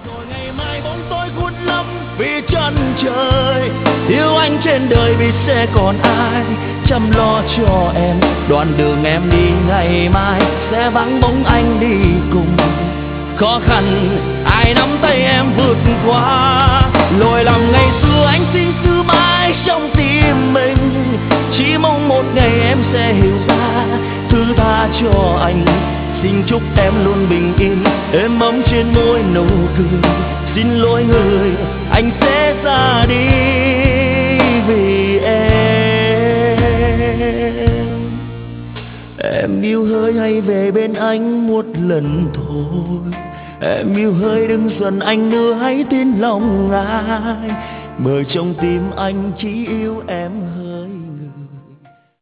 Rồi ngày mai bóng tối khuất lấp vì chân trời, yêu anh trên đời vì sẽ còn ai chăm lo cho em. Đoạn đường em đi ngày mai sẽ vắng bóng anh đi cùng. Khó khăn ai nắm tay em vượt qua, lỗi lầm ngày xưa anh xin giữ mãi trong tim mình. Chỉ mong một ngày em sẽ hiểu ra, thứ tha cho anh. Xin chúc em luôn bình yên, êm ấm trên môi nụ cười. Xin lỗi người, anh sẽ ra đi vì em. Em yêu hơi hay về bên anh một lần thôi. Em yêu hơi đừng giận anh nữa, hãy tin lòng ai. Bởi trong tim anh chỉ yêu em hơi.